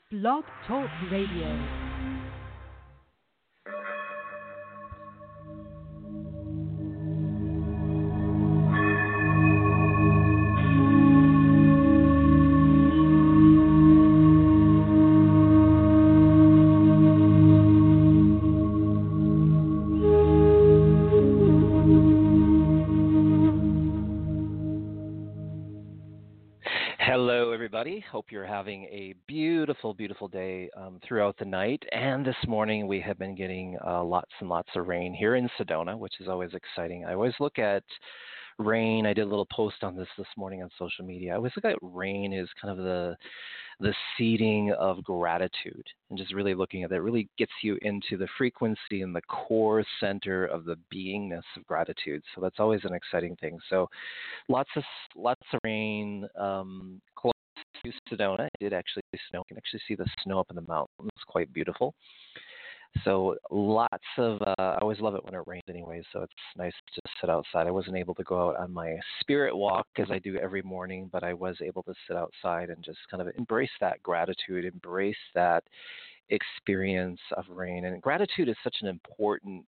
Blog Talk Radio. Hello, everybody. Hope you're having a beautiful, beautiful day throughout the night. And this morning we have been getting lots and lots of rain here in Sedona, which is always exciting. I always look at rain. I did a little post on this morning on social media. I always look at rain as kind of the seeding of gratitude, and just really looking at that really gets you into the frequency and the core center of the beingness of gratitude. So that's always an exciting thing. So lots of rain close to Sedona. It did actually snow. You can actually see the snow up in the mountains. It's quite beautiful. So lots of, I always love it when it rains anyway, so it's nice to sit outside. I wasn't able to go out on my spirit walk as I do every morning, but I was able to sit outside and just kind of embrace that gratitude, embrace that experience of rain. And gratitude is such an important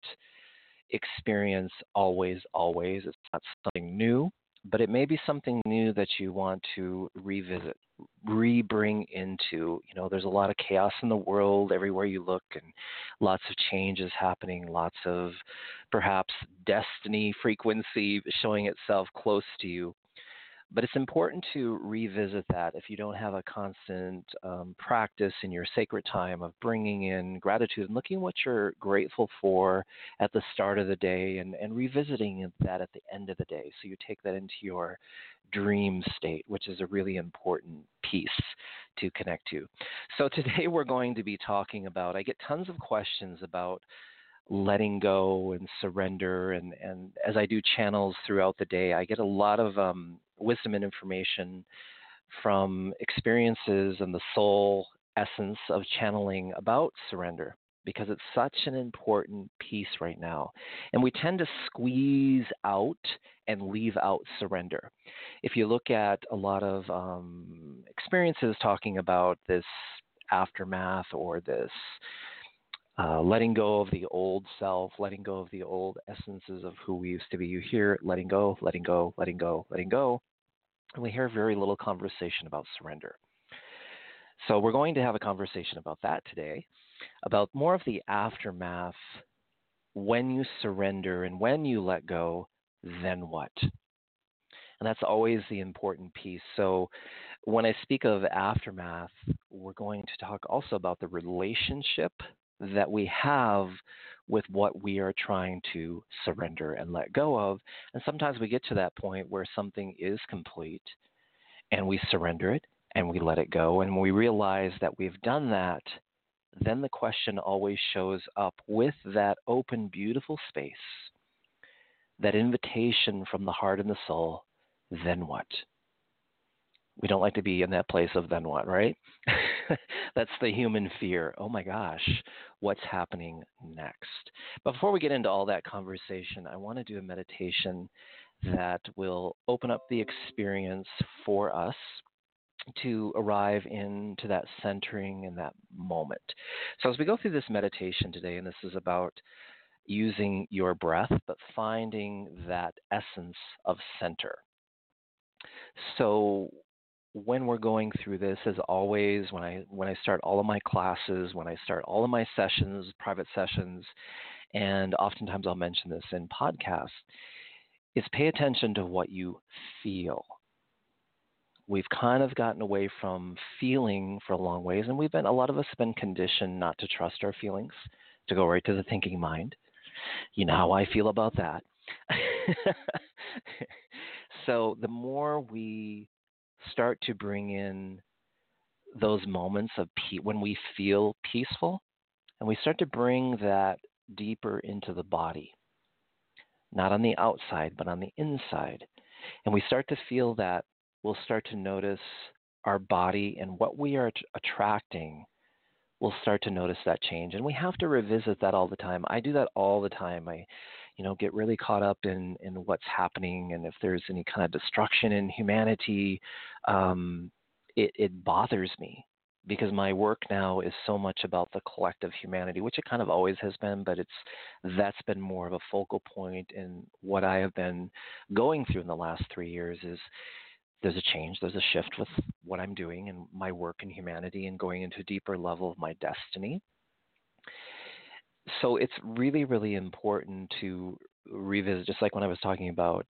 experience always, always. It's not something new, but it may be something new that you want to revisit, re-bring into. You know, there's a lot of chaos in the world everywhere you look, and lots of changes happening, lots of perhaps destiny frequency showing itself close to you. But it's important to revisit that if you don't have a constant practice in your sacred time of bringing in gratitude and looking what you're grateful for at the start of the day, and revisiting that at the end of the day. So you take that into your dream state, which is a really important piece to connect to. So today we're going to be talking about, I get tons of questions about letting go and surrender. And as I do channels throughout the day, I get a lot of wisdom and information from experiences and the soul essence of channeling about surrender, because it's such an important piece right now. And we tend to squeeze out and leave out surrender. If you look at a lot of experiences talking about this aftermath or this letting go of the old self, letting go of the old essences of who we used to be. You hear letting go, letting go, letting go, letting go. And we hear very little conversation about surrender. So we're going to have a conversation about that today, about more of the aftermath. When you surrender and when you let go, then what? And that's always the important piece. So when I speak of aftermath, we're going to talk also about the relationship that we have with what we are trying to surrender and let go of. And sometimes we get to that point where something is complete and we surrender it and we let it go. And when we realize that we've done that, then the question always shows up with that open, beautiful space, that invitation from the heart and the soul, then what? We don't like to be in that place of then what, right? That's the human fear. Oh my gosh, what's happening next? But before we get into all that conversation, I want to do a meditation that will open up the experience for us to arrive into that centering in that moment. So as we go through this meditation today, and this is about using your breath, but finding that essence of center. So when we're going through this, as always, when I start all of my classes, when I start all of my sessions, private sessions, and oftentimes I'll mention this in podcasts, is pay attention to what you feel. We've kind of gotten away from feeling for a long ways, and a lot of us have been conditioned not to trust our feelings, to go right to the thinking mind. You know how I feel about that. So the more we start to bring in those moments of when we feel peaceful, and we start to bring that deeper into the body, not on the outside, but on the inside, and we start to feel that, we'll start to notice our body and what we are attracting. We'll start to notice that change, and we have to revisit that all the time. I do that all the time. I get really caught up in what's happening, and if there's any kind of destruction in humanity, it bothers me. because my work now is so much about the collective humanity, which it kind of always has been, but that's been more of a focal point in what I have been going through in the last 3 years. Is there's a change, there's a shift with what I'm doing and my work in humanity and going into a deeper level of my destiny. So it's really, really important to revisit, just like when I was talking about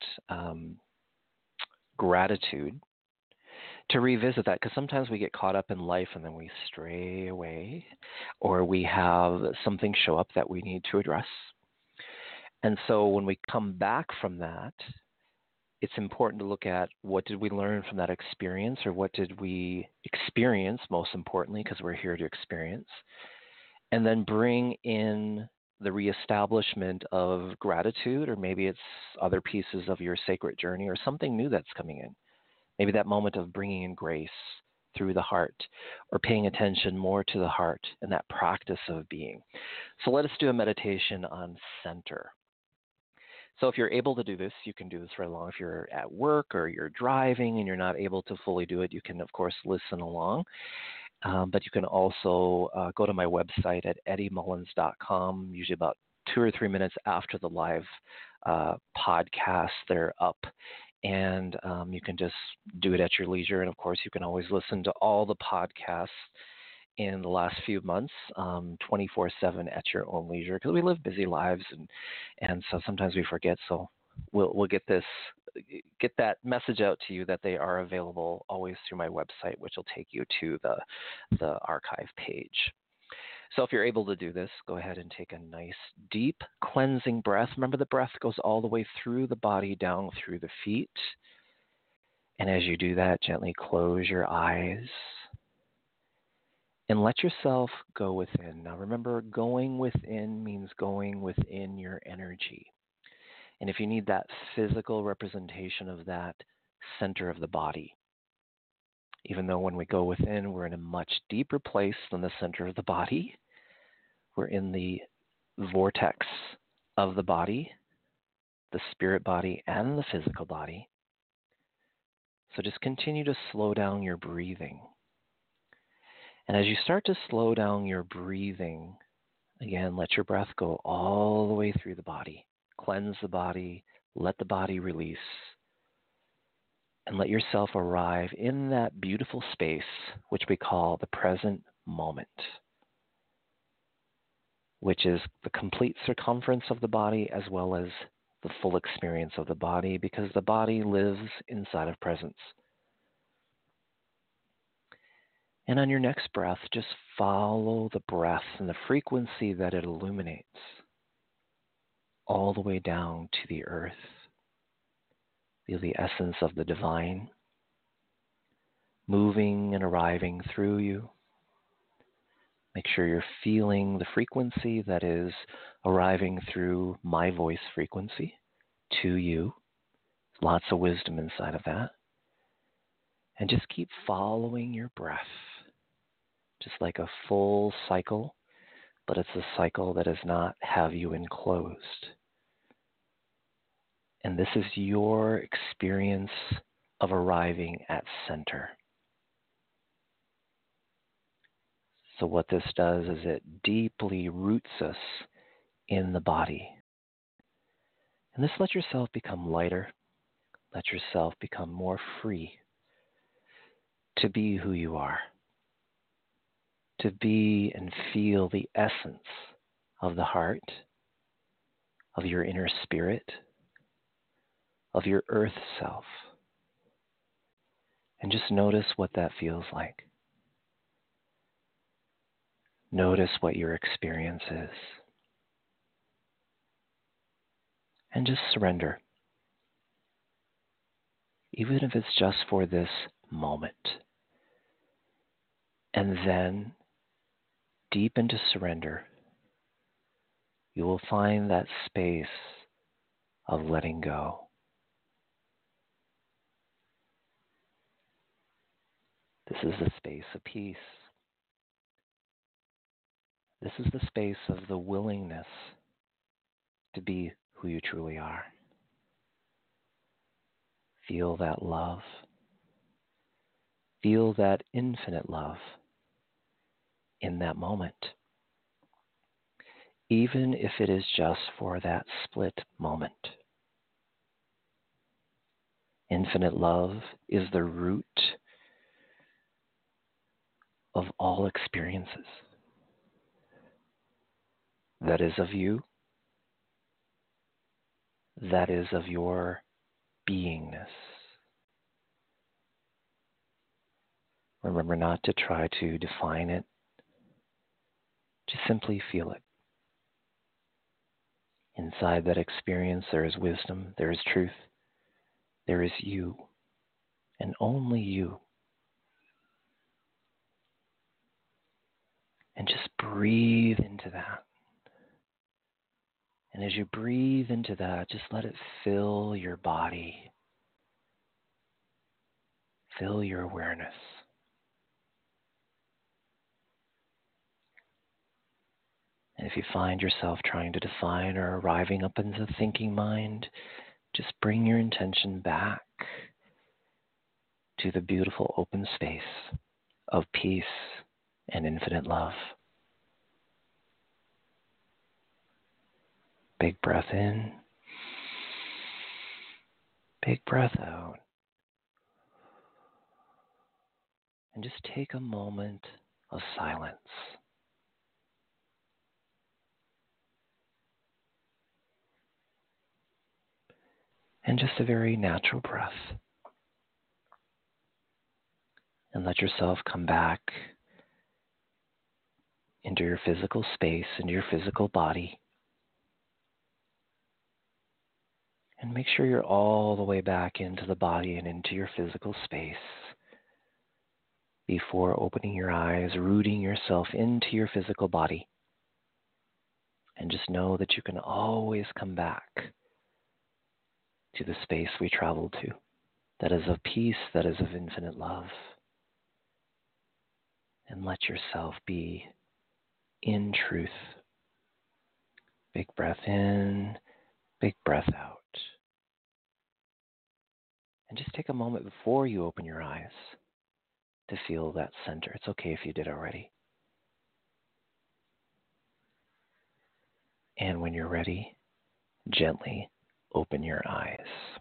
gratitude, to revisit that, because sometimes we get caught up in life and then we stray away, or we have something show up that we need to address. And so when we come back from that, it's important to look at what did we learn from that experience, or what did we experience, most importantly, because we're here to experience, and then bring in the reestablishment of gratitude, or maybe it's other pieces of your sacred journey or something new that's coming in. Maybe that moment of bringing in grace through the heart, or paying attention more to the heart and that practice of being. So let us do a meditation on center. So if you're able to do this, you can do this right along. If you're at work or you're driving and you're not able to fully do it, you can, of course, listen along. But you can also go to my website at eddiemullins.com, usually about 2 or 3 minutes after the live podcast. They're up. And you can just do it at your leisure. And, of course, you can always listen to all the podcasts in the last few months, 24/7 at your own leisure, because we live busy lives, and so sometimes we forget. So we'll get that message out to you that they are available always through my website, which will take you to the archive page. So if you're able to do this, go ahead and take a nice, deep, cleansing breath. Remember, the breath goes all the way through the body, down through the feet. And as you do that, gently close your eyes and let yourself go within. Now remember, going within means going within your energy. And if you need that physical representation of that center of the body, even though when we go within, we're in a much deeper place than the center of the body. We're in the vortex of the body, the spirit body, and the physical body. So just continue to slow down your breathing. And as you start to slow down your breathing, again, let your breath go all the way through the body. Cleanse the body, let the body release, and let yourself arrive in that beautiful space, which we call the present moment, which is the complete circumference of the body as well as the full experience of the body, because the body lives inside of presence. And on your next breath, just follow the breath and the frequency that it illuminates all the way down to the earth. Feel the essence of the divine moving and arriving through you. Make sure you're feeling the frequency that is arriving through my voice frequency to you. Lots of wisdom inside of that. And just keep following your breath, just like a full cycle, but it's a cycle that does not have you enclosed. And this is your experience of arriving at center. So what this does is it deeply roots us in the body. And this lets yourself become lighter, let yourself become more free to be who you are, to be and feel the essence of the heart, of your inner spirit, of your earth self. And just notice what that feels like. Notice what your experience is. And just surrender. Even if it's just for this moment. And then, deep into surrender, you will find that space of letting go. This is the space of peace. This is the space of the willingness to be who you truly are. Feel that love. Feel that infinite love in that moment, even if it is just for that split moment. Infinite love is the root of all experiences. That is of you, that is of your beingness. Remember not to try to define it, just simply feel it. Inside that experience, there is wisdom, there is truth, there is you, and only you. And just breathe into that. And as you breathe into that, just let it fill your body, fill your awareness. And if you find yourself trying to define or arriving up into the thinking mind, just bring your intention back to the beautiful open space of peace and infinite love. Big breath in, big breath out. And just take a moment of silence. And just a very natural breath. And let yourself come back into your physical space, into your physical body. And make sure you're all the way back into the body and into your physical space before opening your eyes, rooting yourself into your physical body. And just know that you can always come back to the space we traveled to, that is of peace, that is of infinite love. And let yourself be in truth. Big breath in, big breath out. And just take a moment before you open your eyes to feel that center. It's okay if you did already. And when you're ready, gently open your eyes.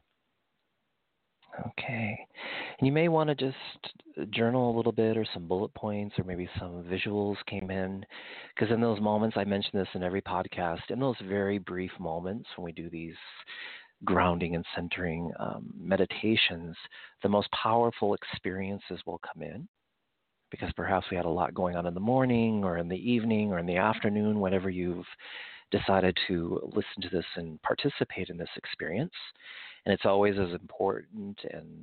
Okay. And you may want to just journal a little bit, or some bullet points, or maybe some visuals came in. Because in those moments, I mention this in every podcast, in those very brief moments when we do these grounding and centering meditations, the most powerful experiences will come in. Because perhaps we had a lot going on in the morning, or in the evening, or in the afternoon, whenever you've decided to listen to this and participate in this experience. And it's always as important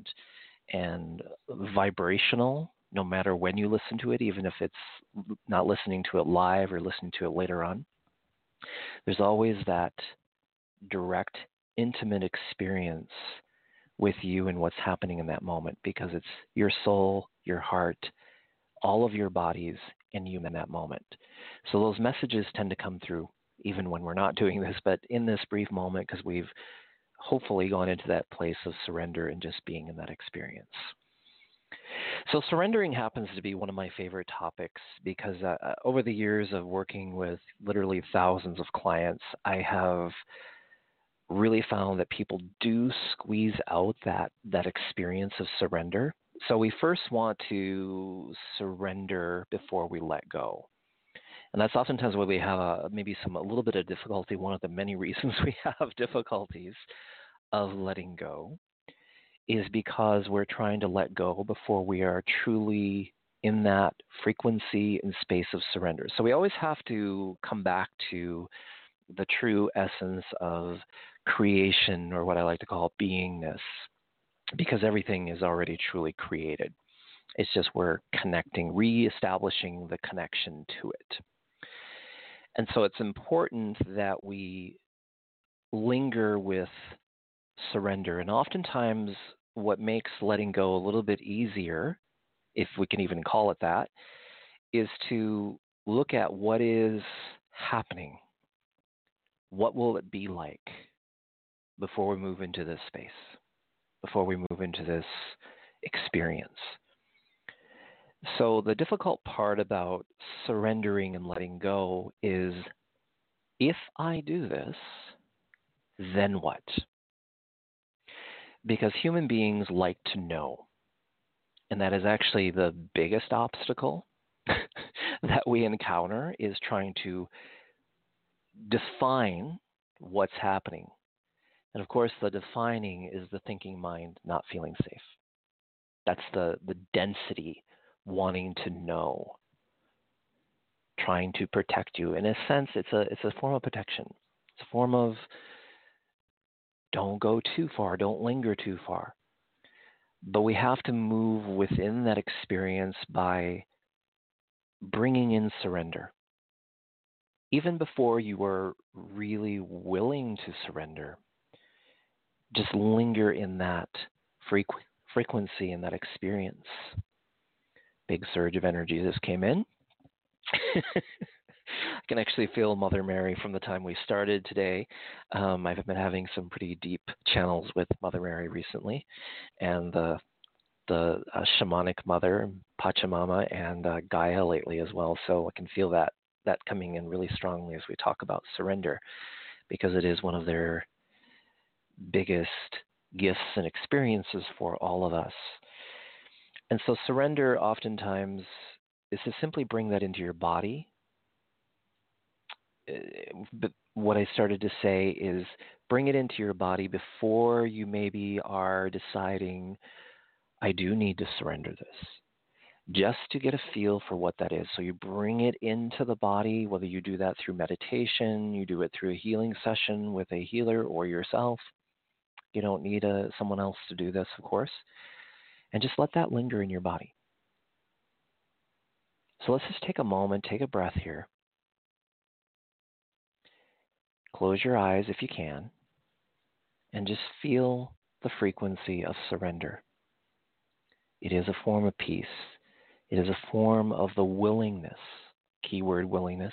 and vibrational, no matter when you listen to it, even if it's not listening to it live or listening to it later on. There's always that direct, intimate experience with you and what's happening in that moment, because it's your soul, your heart, all of your bodies, and you in that moment. So those messages tend to come through even when we're not doing this, but in this brief moment, because we've hopefully gone into that place of surrender and just being in that experience. So surrendering happens to be one of my favorite topics, because over the years of working with literally thousands of clients, I have really found that people do squeeze out that experience of surrender. So we first want to surrender before we let go. And that's oftentimes why we have a little bit of difficulty. One of the many reasons we have difficulties of letting go is because we're trying to let go before we are truly in that frequency and space of surrender. So we always have to come back to the true essence of creation, or what I like to call beingness, because everything is already truly created. It's just we're connecting, reestablishing the connection to it. And so it's important that we linger with surrender. And oftentimes what makes letting go a little bit easier, if we can even call it that, is to look at what is happening. What will it be like before we move into this space, before we move into this experience? So the difficult part about surrendering and letting go is, if I do this, then what? Because human beings like to know. And that is actually the biggest obstacle that we encounter, is trying to define what's happening. And of course, the defining is the thinking mind not feeling safe. That's the density wanting to know, trying to protect you. In a sense, it's a form of protection. It's a form of, don't go too far, don't linger too far. But we have to move within that experience by bringing in surrender. Even before you are really willing to surrender, just linger in that frequency, in that experience. Big surge of energy just came in. I can actually feel Mother Mary from the time we started today. I've been having some pretty deep channels with Mother Mary recently, and the shamanic mother, Pachamama, and Gaia lately as well. So I can feel that coming in really strongly as we talk about surrender, because it is one of their biggest gifts and experiences for all of us. And so surrender oftentimes is to simply bring that into your body. But what I started to say is, bring it into your body before you maybe are deciding, I do need to surrender this, just to get a feel for what that is. So you bring it into the body, whether you do that through meditation, you do it through a healing session with a healer or yourself. You don't need someone else to do this, of course. And just let that linger in your body. So let's just take a moment, take a breath here. Close your eyes if you can, and just feel the frequency of surrender. It is a form of peace. It is a form of the willingness, keyword willingness,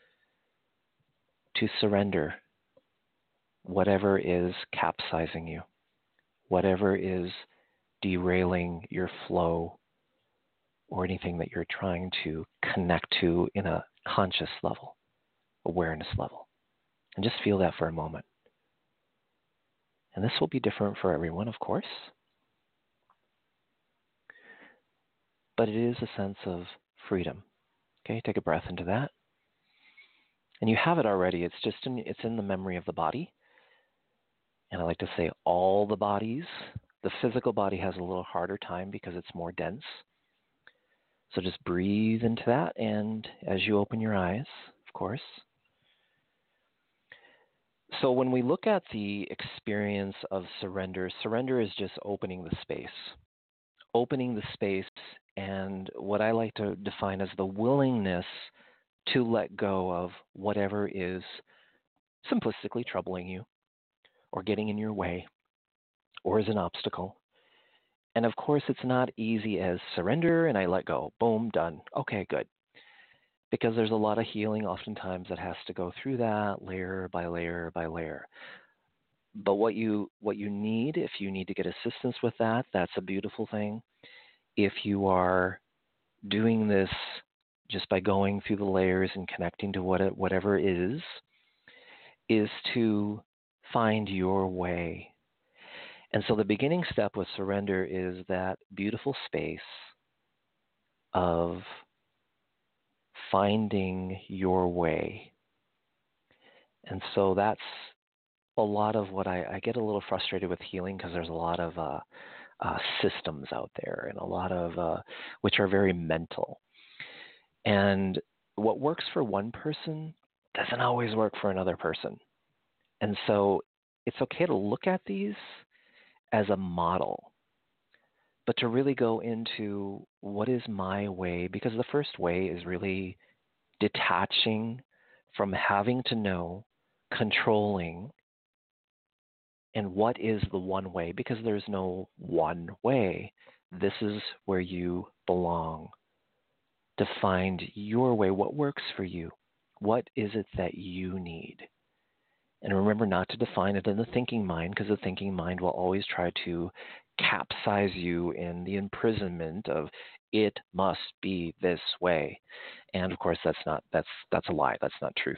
to surrender whatever is capsizing you, whatever is derailing your flow, or anything that you're trying to connect to in a conscious level, awareness level. And just feel that for a moment. And this will be different for everyone, of course. But it is a sense of freedom. Okay, take a breath into that. And you have it already. It's in the memory of the body. And I like to say all the bodies. The physical body has a little harder time because it's more dense. So just breathe into that, and as you open your eyes, of course. So when we look at the experience of surrender, surrender is just opening the space. Opening the space, and what I like to define as the willingness to let go of whatever is simplistically troubling you, or getting in your way, or is an obstacle. And of course, it's not easy as surrender and I let go. Boom, done. Okay, good. Because there's a lot of healing oftentimes that has to go through that layer by layer by layer. But what you need, if you need to get assistance with that, that's a beautiful thing. If you are doing this just by going through the layers and connecting to whatever is to find your way. And so the beginning step with surrender is that beautiful space of finding your way. And so that's a lot of what I get a little frustrated with healing, because there's a lot of systems out there, and a lot of which are very mental. And what works for one person doesn't always work for another person. And so it's okay to look at these as a model, but to really go into what is my way, because the first way is really detaching from having to know, controlling, and what is the one way, because there's no one way. This is where you belong. To find your way, what works for you. What is it that you need? And remember not to define it in the thinking mind, because the thinking mind will always try to capsize you in the imprisonment of, it must be this way. And of course, that's a lie. That's not truth.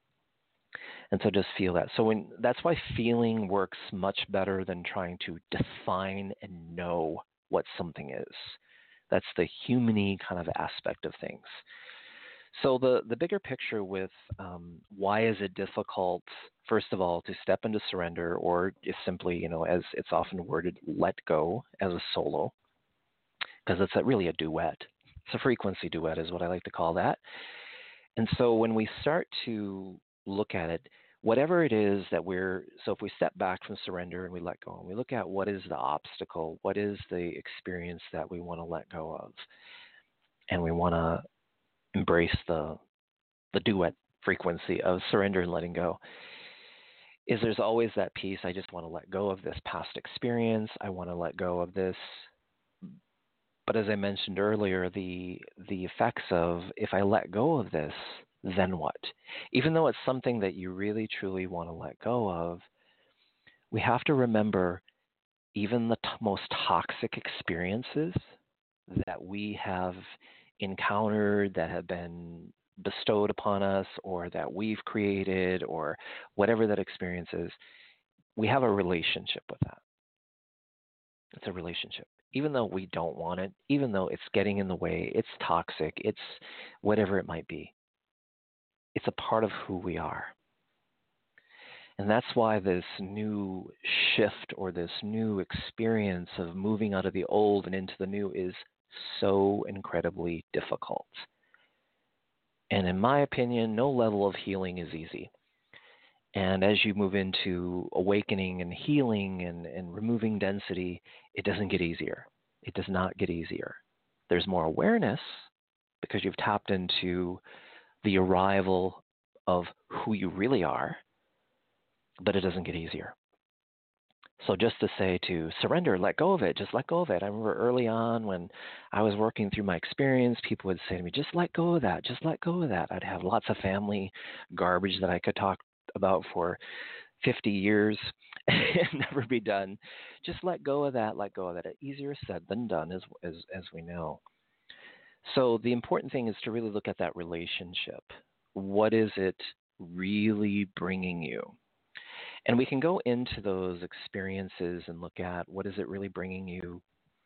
And so just feel that. So that's why feeling works much better than trying to define and know what something is. That's the human-y kind of aspect of things. So the bigger picture with why is it difficult, first of all, to step into surrender, or just simply, as it's often worded, let go as a solo, because it's really a duet. It's a frequency duet is what I like to call that. And so when we start to look at it, whatever it is that so if we step back from surrender and we let go, and we look at what is the obstacle, what is the experience that we want to let go of, and we want to embrace the duet frequency of surrender and letting go, is there's always that piece, I just want to let go of this past experience, I want to let go of this. But as I mentioned earlier, the effects of, if I let go of this, then what? Even though it's something that you really, truly want to let go of, we have to remember even the most toxic experiences that we have encountered, that have been bestowed upon us, or that we've created, or whatever that experience is, we have a relationship with that. It's a relationship. Even though we don't want it, even though it's getting in the way, it's toxic, it's whatever it might be, it's a part of who we are. And that's why this new shift, or this new experience of moving out of the old and into the new, is so incredibly difficult. And in my opinion, no level of healing is easy. And as you move into awakening and healing and removing density, it doesn't get easier. It does not get easier. There's more awareness because you've tapped into the arrival of who you really are, but it doesn't get easier. So just to say to surrender, let go of it, just let go of it. I remember early on when I was working through my experience, people would say to me, just let go of that, just let go of that. I'd have lots of family garbage that I could talk about for 50 years and never be done. Just let go of that, let go of that. Easier said than done, as we know. So the important thing is to really look at that relationship. What is it really bringing you? And we can go into those experiences and look at, what is it really bringing you?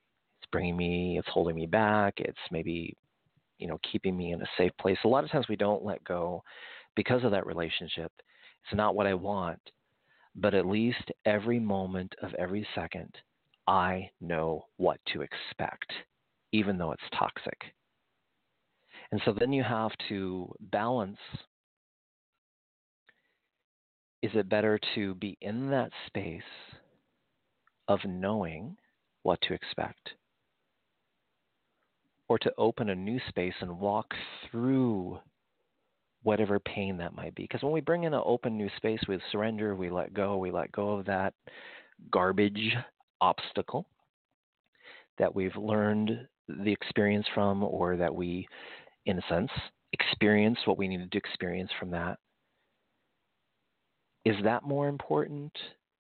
It's holding me back. It's maybe, keeping me in a safe place. A lot of times we don't let go because of that relationship. It's not what I want, but at least every moment of every second, I know what to expect, even though it's toxic. And so then you have to balance. Is it better to be in that space of knowing what to expect, or to open a new space and walk through whatever pain that might be? Because when we bring in an open new space with surrender, we let go of that garbage obstacle that we've learned the experience from, or that we, in a sense, experienced what we needed to experience from that. Is that more important?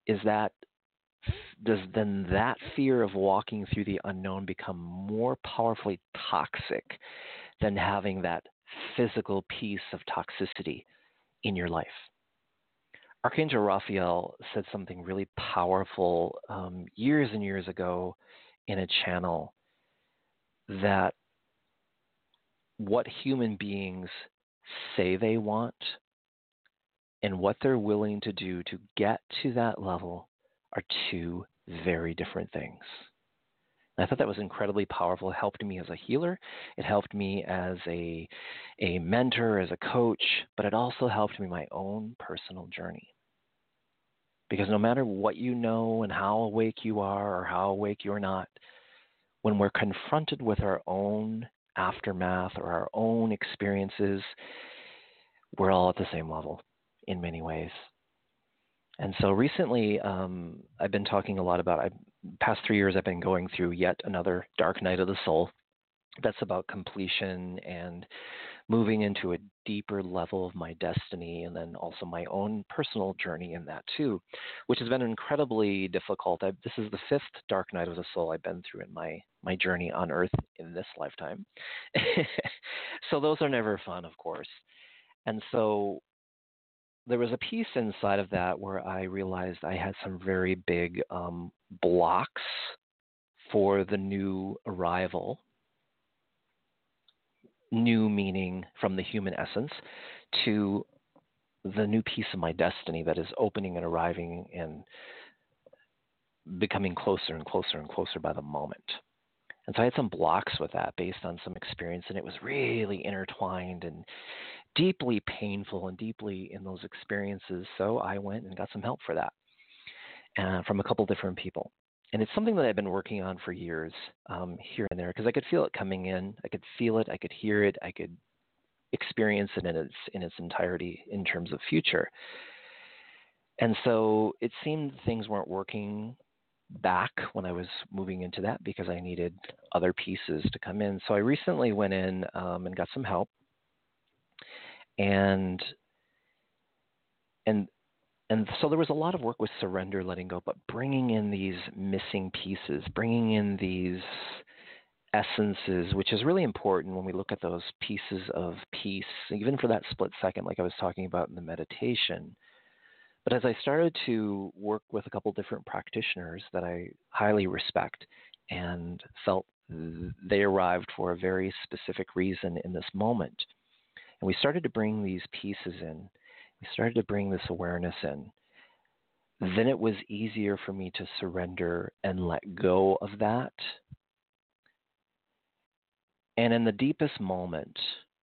Does then that fear of walking through the unknown become more powerfully toxic than having that physical piece of toxicity in your life? Archangel Raphael said something really powerful years and years ago in a channel, that what human beings say they want and what they're willing to do to get to that level are two very different things. And I thought that was incredibly powerful. It helped me as a healer. It helped me as a mentor, as a coach, but it also helped me in my own personal journey. Because no matter what you know and how awake you are or how awake you're not, when we're confronted with our own aftermath or our own experiences, we're all at the same level in many ways. And so recently, I've been talking a lot about, past 3 years, I've been going through yet another dark night of the soul. That's about completion and moving into a deeper level of my destiny, and then also my own personal journey in that too, which has been incredibly difficult. This is the 5th dark night of the soul I've been through in my my journey on Earth in this lifetime. So those are never fun, of course. And so there was a piece inside of that where I realized I had some very big blocks for the new arrival. New meaning from the human essence to the new piece of my destiny that is opening and arriving and becoming closer and closer and closer by the moment. And so I had some blocks with that based on some experience, and it was really intertwined and deeply painful and deeply in those experiences. So I went and got some help for that from a couple different people. And it's something that I've been working on for years, here and there, because I could feel it coming in. I could feel it. I could hear it. I could experience it in its entirety in terms of future. And so it seemed things weren't working back when I was moving into that because I needed other pieces to come in. So I recently went in and got some help. And so there was a lot of work with surrender, letting go, but bringing in these missing pieces, bringing in these essences, which is really important when we look at those pieces of peace, even for that split second, like I was talking about in the meditation. But as I started to work with a couple different practitioners that I highly respect and felt they arrived for a very specific reason in this moment, and we started to bring these pieces in, we started to bring this awareness in, then it was easier for me to surrender and let go of that. And in the deepest moment,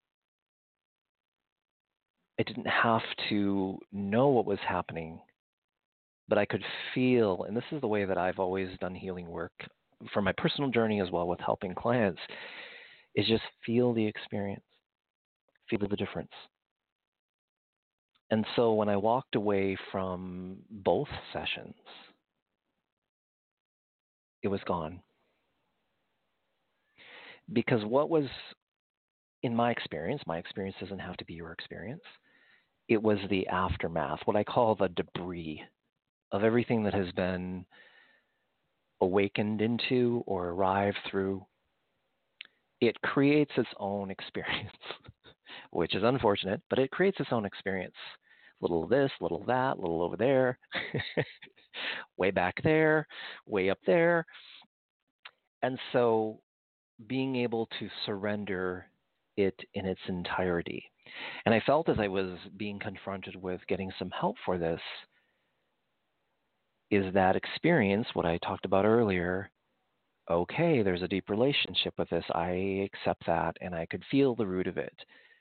I didn't have to know what was happening, but I could feel, and this is the way that I've always done healing work for my personal journey as well with helping clients, is just feel the experience, feel the difference. And so when I walked away from both sessions, it was gone. Because what was, in my experience doesn't have to be your experience, it was the aftermath, what I call the debris of everything that has been awakened into or arrived through. It creates its own experience, which is unfortunate, but it creates its own experience. Little this, little that, little over there, way back there, way up there. And so being able to surrender it in its entirety. And I felt as I was being confronted with getting some help for this, is that experience, what I talked about earlier, okay, there's a deep relationship with this. I accept that, and I could feel the root of it.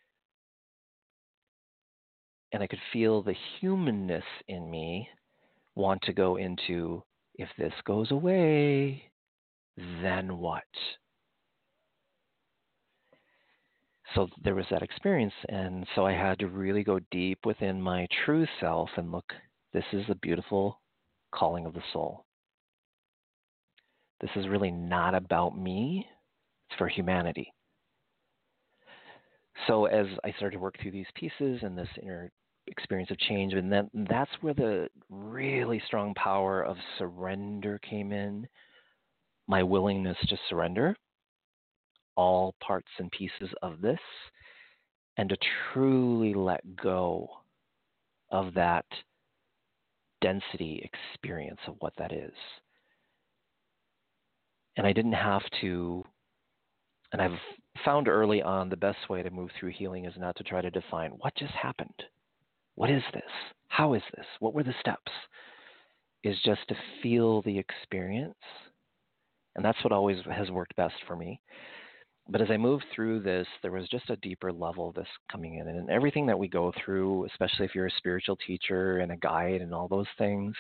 And I could feel the humanness in me want to go into, if this goes away, then what? So there was that experience, and so I had to really go deep within my true self and look, this is a beautiful calling of the soul. This is really not about me, it's for humanity. So as I started to work through these pieces and this inner experience of change, and that's where the really strong power of surrender came in, my willingness to surrender all parts and pieces of this, and to truly let go of that density experience of what that is. And I didn't have to, and I've found early on the best way to move through healing is not to try to define what just happened. What is this? How is this? What were the steps? Is just to feel the experience. And that's what always has worked best for me. But as I moved through this, there was just a deeper level of this coming in. And everything that we go through, especially if you're a spiritual teacher and a guide and all those things,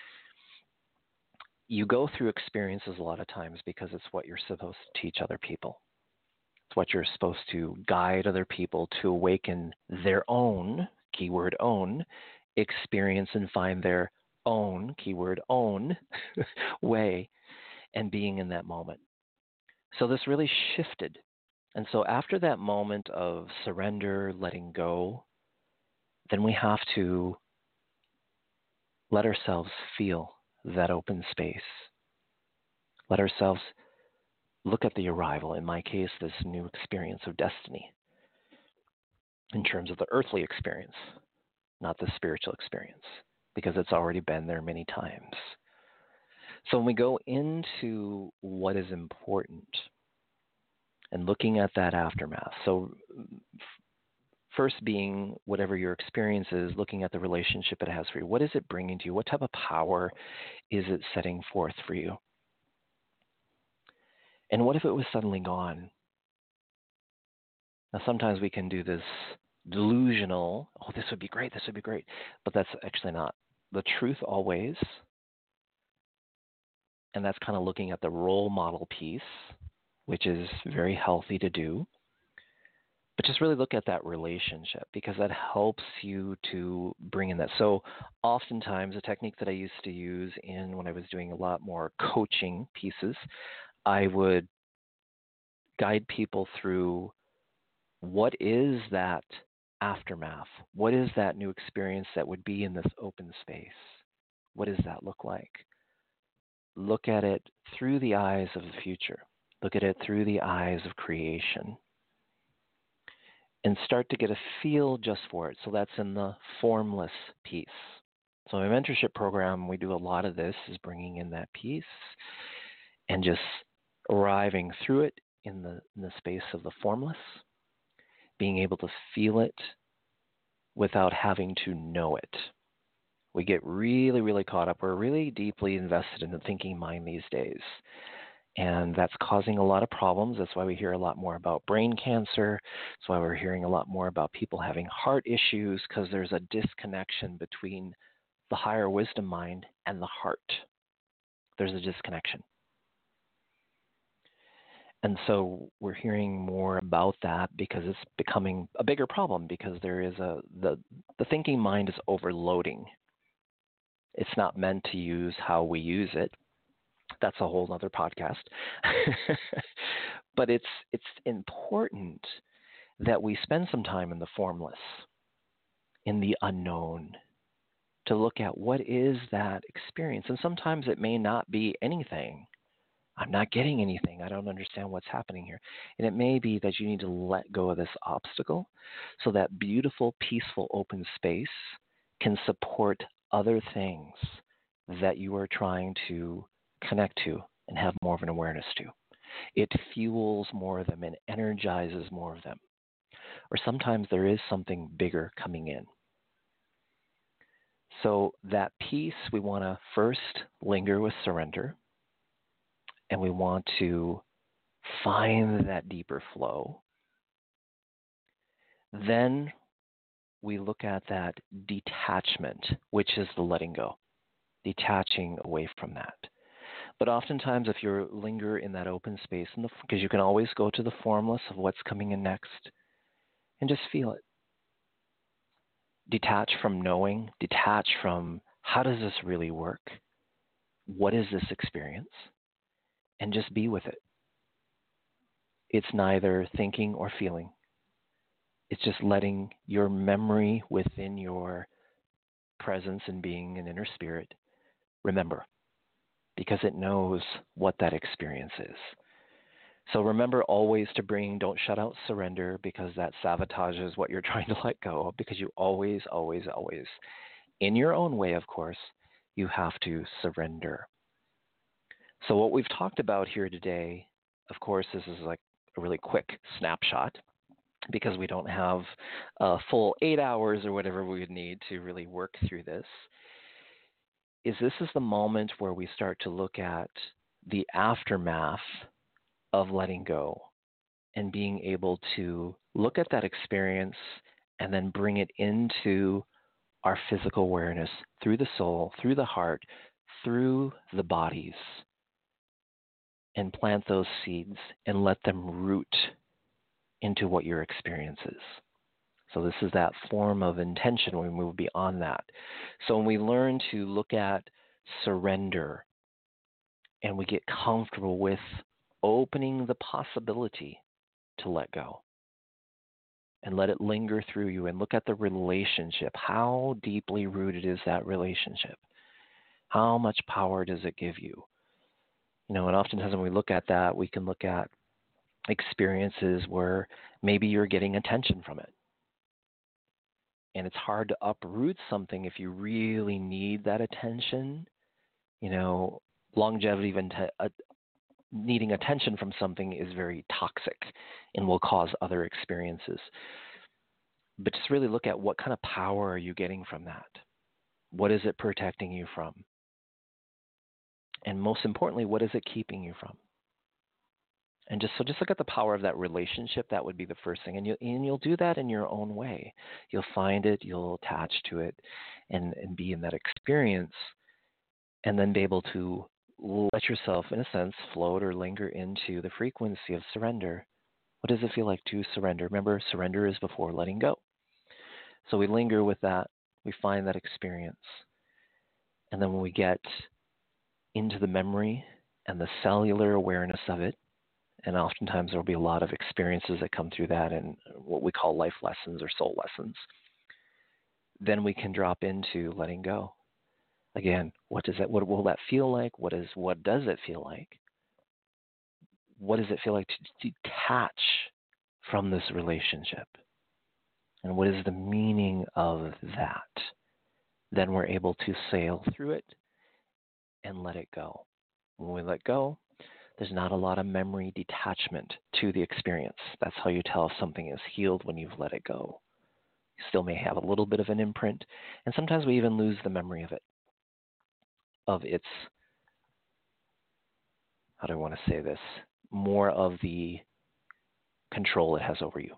you go through experiences a lot of times because it's what you're supposed to teach other people. It's what you're supposed to guide other people to awaken their own, keyword own, experience and find their own, keyword own, way and being in that moment. So this really shifted. And so after that moment of surrender, letting go, then we have to let ourselves feel that open space. Let ourselves look at the arrival, in my case, this new experience of destiny, in terms of the earthly experience, not the spiritual experience, because it's already been there many times. So when we go into what is important and looking at that aftermath, so first being whatever your experience is, looking at the relationship it has for you. What is it bringing to you? What type of power is it setting forth for you? And what if it was suddenly gone? Now, sometimes we can do this delusional, oh, this would be great, but that's actually not the truth always. And that's kind of looking at the role model piece, which is very healthy to do. But just really look at that relationship, because that helps you to bring in that. So oftentimes a technique that I used to use when I was doing a lot more coaching pieces, I would guide people through what is that aftermath? What is that new experience that would be in this open space? What does that look like? Look at it through the eyes of the future. Look at it through the eyes of creation. And start to get a feel just for it. So that's in the formless piece. So in my mentorship program, we do a lot of this, is bringing in that piece and just arriving through it in the space of the formless, being able to feel it without having to know it. We get really, really caught up. We're really deeply invested in the thinking mind these days. And that's causing a lot of problems. That's why we hear a lot more about brain cancer. That's why we're hearing a lot more about people having heart issues, because there's a disconnection between the higher wisdom mind and the heart. There's a disconnection. And so we're hearing more about that because it's becoming a bigger problem, because there is the thinking mind is overloading. It's not meant to use how we use it. That's a whole other podcast. But it's important that we spend some time in the formless, in the unknown, to look at what is that experience. And sometimes it may not be anything. I'm not getting anything. I don't understand what's happening here. And it may be that you need to let go of this obstacle so that beautiful, peaceful, open space can support other things that you are trying to connect to and have more of an awareness to. It fuels more of them and energizes more of them. Or sometimes there is something bigger coming in. So that piece, we want to first linger with surrender, and we want to find that deeper flow. Then we look at that detachment, which is the letting go, detaching away from that. But oftentimes, if you linger in that open space, because you can always go to the formless of what's coming in next, and just feel it. Detach from knowing, detach from how does this really work? What is this experience? And just be with it. It's neither thinking or feeling. It's just letting your memory within your presence and being an inner spirit remember, because it knows what that experience is. So remember always to don't shut out surrender, because that sabotages what you're trying to let go of, because you always, always, always, in your own way, of course, you have to surrender. So what we've talked about here today, of course, this is like a really quick snapshot, because we don't have a full 8 hours or whatever we would need to really work through this. This is the moment where we start to look at the aftermath of letting go and being able to look at that experience and then bring it into our physical awareness through the soul, through the heart, through the bodies, and plant those seeds and let them root into what your experience is. So this is that form of intention when we move beyond that. So when we learn to look at surrender and we get comfortable with opening the possibility to let go and let it linger through you, and look at the relationship. How deeply rooted is that relationship? How much power does it give you? And oftentimes when we look at that, we can look at experiences where maybe you're getting attention from it. And it's hard to uproot something if you really need that attention. Longevity, needing attention from something is very toxic and will cause other experiences. But just really look at what kind of power are you getting from that? What is it protecting you from? And most importantly, what is it keeping you from? And just look at the power of that relationship. That would be the first thing. And you'll do that in your own way. You'll find it, you'll attach to it, and be in that experience, and then be able to let yourself, in a sense, float or linger into the frequency of surrender. What does it feel like to surrender? Remember, surrender is before letting go. So we linger with that. We find that experience. And then when we get into the memory and the cellular awareness of it, and oftentimes there will be a lot of experiences that come through that and what we call life lessons or soul lessons, then we can drop into letting go. Again, what will that feel like? What does it feel like? What does it feel like to detach from this relationship? And what is the meaning of that? Then we're able to sail through it and let it go. When we let go, there's not a lot of memory detachment to the experience. That's how you tell if something is healed, when you've let it go. You still may have a little bit of an imprint, and sometimes we even lose the memory of it, of its, how do I want to say this, more of the control it has over you,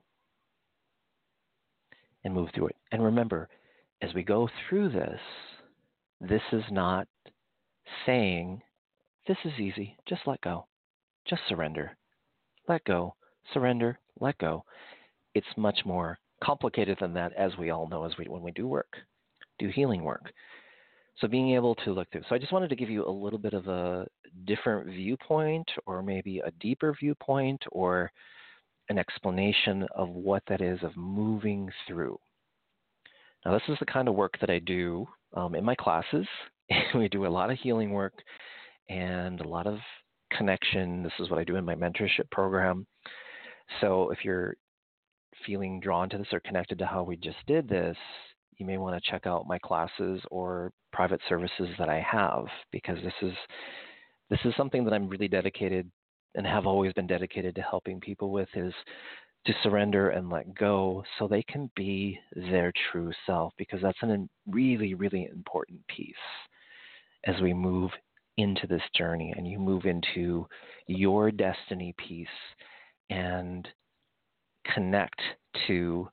and move through it. And remember, as we go through this is not saying, this is easy, just let go, just surrender, let go, surrender, let go. It's much more complicated than that, as we all know, when we do healing work. So being able to look through. So I just wanted to give you a little bit of a different viewpoint, or maybe a deeper viewpoint, or an explanation of what that is, of moving through. Now, this is the kind of work that I do in my classes. We do a lot of healing work and a lot of connection. This is what I do in my mentorship program. So if you're feeling drawn to this or connected to how we just did this, you may want to check out my classes or private services that I have, because this is something that I'm really dedicated and have always been dedicated to helping people with, is to surrender and let go so they can be their true self, because that's a really, really important piece as we move into this journey and you move into your destiny piece and connect to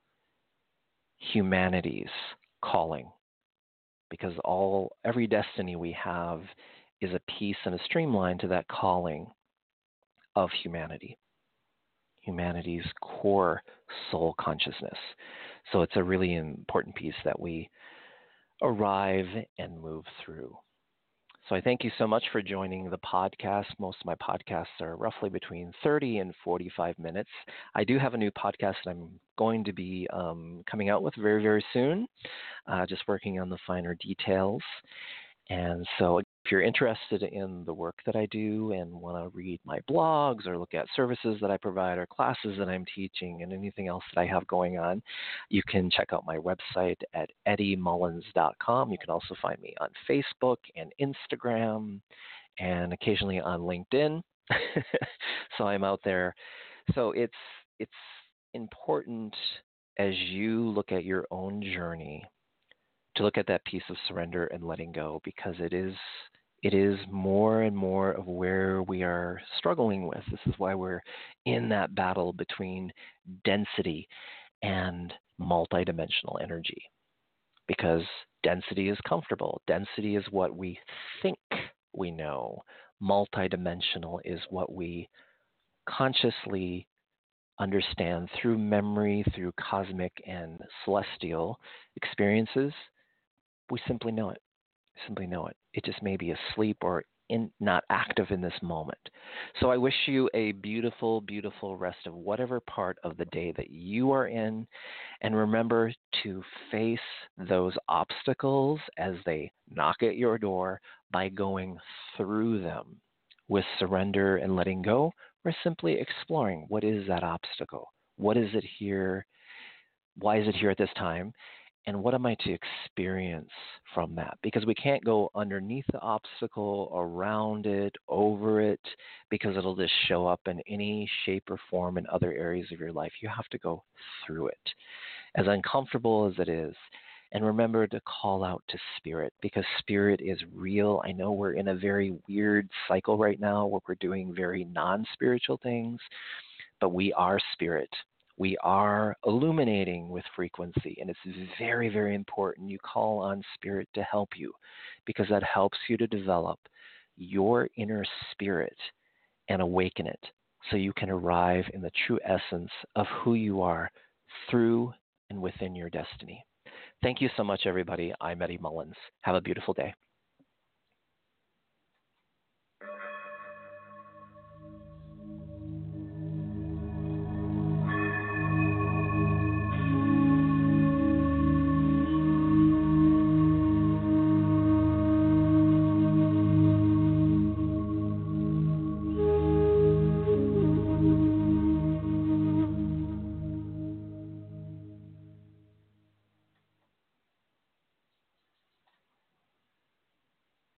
humanity's calling, because every destiny we have is a piece and a streamline to that calling of humanity's core soul consciousness. So it's a really important piece that we arrive and move through. So I thank you so much for joining the podcast. Most of my podcasts are roughly between 30 and 45 minutes. I do have a new podcast that I'm going to be coming out with very, very soon, just working on the finer details. And so if you're interested in the work that I do and want to read my blogs or look at services that I provide or classes that I'm teaching and anything else that I have going on, you can check out my website at eddiemullins.com. You can also find me on Facebook and Instagram and occasionally on LinkedIn. So I'm out there. So it's important, as you look at your own journey, to look at that piece of surrender and letting go, because it is more and more of where we are struggling with. This is why we're in that battle between density and multidimensional energy, because density is comfortable. Density is what we think we know. Multidimensional is what we consciously understand through memory, through cosmic and celestial experiences. We simply know it. It just may be asleep or not active in this moment. So I wish you a beautiful, beautiful rest of whatever part of the day that you are in. And remember to face those obstacles as they knock at your door by going through them with surrender and letting go, or simply exploring what is that obstacle? What is it here? Why is it here at this time? And what am I to experience from that? Because we can't go underneath the obstacle, around it, over it, because it'll just show up in any shape or form in other areas of your life. You have to go through it, as uncomfortable as it is. And remember to call out to spirit, because spirit is real. I know we're in a very weird cycle right now where we're doing very non-spiritual things, but we are spirit. We are illuminating with frequency, and it's very, very important you call on spirit to help you, because that helps you to develop your inner spirit and awaken it so you can arrive in the true essence of who you are through and within your destiny. Thank you so much, everybody. I'm Eddie Mullins. Have a beautiful day.